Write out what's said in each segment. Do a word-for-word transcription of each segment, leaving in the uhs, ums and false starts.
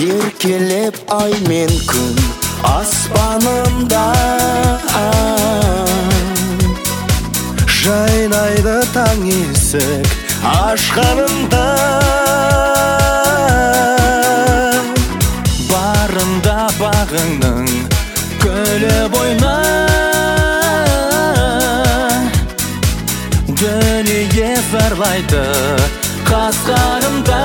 еркелеп ай мен күн аспанымда, жайнайды таң есік ашқанымда. Барында бағыңның күліп ойна, дүние зарлайды қас-қарымда.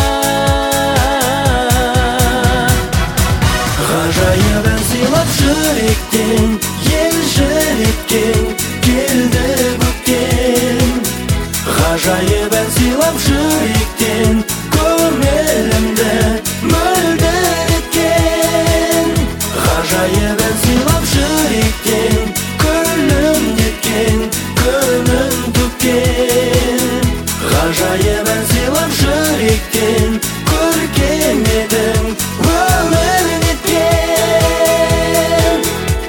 Ғажайып ән сыйлап жүректен, ел жүректен келді көктем. Ғажайып ән сыйлап жүректен, көңілімді мөлдір еткен. Ғажайып ән сыйлап жүректен, күлім еткен, көңін төккен. Ғажайып ән сыйлап жүректен, көркем едің өмір неткен.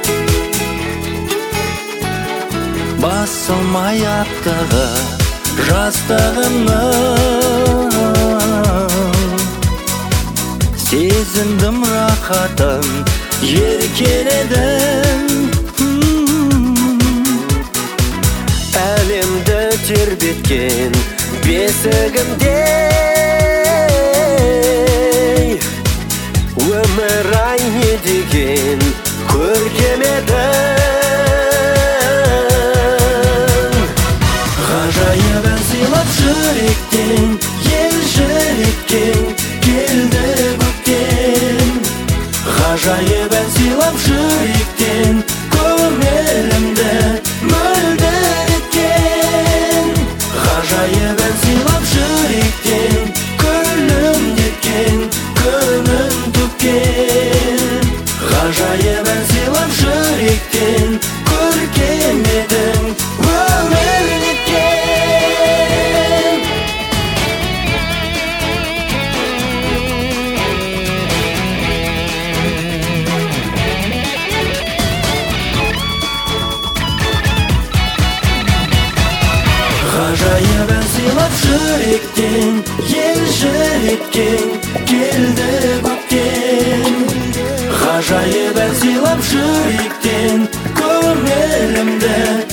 Басылмай аттығы жастығымның, сезіндім рахатын, еркеледім. Әлемді тербеткен бесігімде, өмір ай не деген көркем едің. Ғажайып ән сыйлап жүректен, ел жүректен келді көктем. Ғажайып ән сыйлап жүректен, көңілімді мөлдір еткен. Ғажайып ән сыйлап жүректен, күлім еткен, көңін төккен. Ғажайып ән сыйлап жүректен, көркем едің өмір неткен. Ғажайып ән сыйлап жүректен, ел жүректен келді көктем. Ғажайып ән сыйлап жүректен, көңілімді